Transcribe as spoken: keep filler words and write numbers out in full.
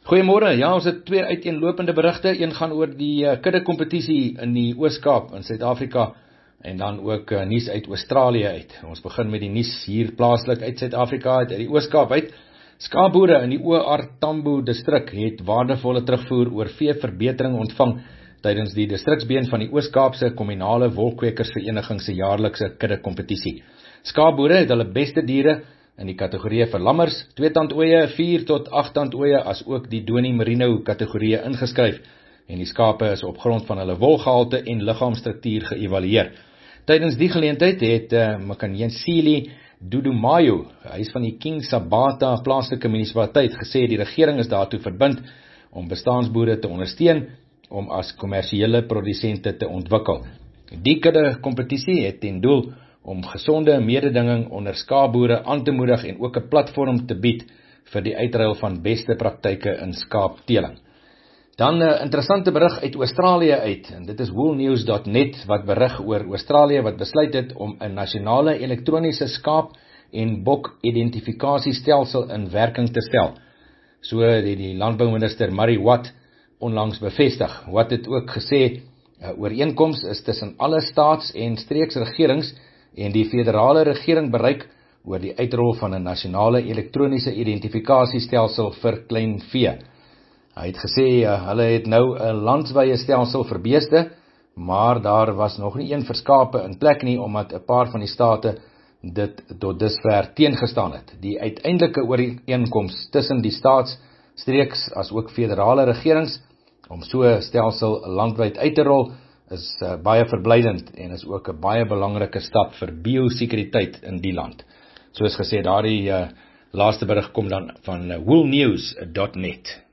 Goeiemôre, ja, ons het twee uiteenlopende berigte. Een gaan oor die uh, kudde-kompetisie in die Oos-Kaap in Suid-Afrika en dan ook uh, nuus uit Australië uit. Ons begin met die nuus hier plaaslik uit Suid-Afrika uit, uit die Oos-Kaap uit. Skaapboere in die O R Tambo distrik het waardevolle terugvoer oor veeverbetering ontvang tydens die distriksbeen van die Oos-Kaapse Kommunale Wolkwekersvereniging se jaarlikse kudde-kompetisie. Skaapboere het hulle beste diere in die kategorieë vir lammers, twee-tand-ooie, vier tot agt-tand-ooie, as ook die Doni Merino kategorieë ingeskryf, en die skape is op grond van hulle wolgehalte en liggaamstruktuur geëvalueer. Tydens die geleentheid het uh, Makanyensili Dudumayo, hy is van die King Sabata plaaslike munisipaliteit, gesê die regering is daartoe verbind om bestaansboere te ondersteun om as kommersiële produsente te ontwikkel. Die kudde-kompetisie het ten doel om gesonde mededinging onder skaapboere aan te moedig en ook 'n platform te bied vir die uitruil van beste praktyke in skaapteeling. Dan 'n uh, interessante berig uit Australië uit, en dit is wool news dot net wat berig oor Australië wat besluit het om 'n nasionale elektroniese skaap- en bok-identifikasiestelsel in werking te stel. So het die landbouminister Murray Watt onlangs bevestig. Watt het ook gesê, 'n ooreenkoms is tussen alle staats- en streeksregerings en die federale regering bereik oor die uitrol van 'n nasionale elektroniese identifikasiestelsel vir kleinvee. Hy het gesê, uh, hulle het nou 'n landwyse stelsel vir beeste, maar daar was nog nie een vir skape in plek nie, omdat 'n paar van die state dit tot dusver teengestaan het. Die uiteindelike ooreenkoms tussen die staats, streeks as ook federale regerings om so 'n stelsel landwyd uit te rol, is uh, baie verblydend en is ook 'n baie belangrike stap vir biosekuriteit in die land. Soos gesê, daardie uh, laaste berig kom dan van uh, wool news dot net.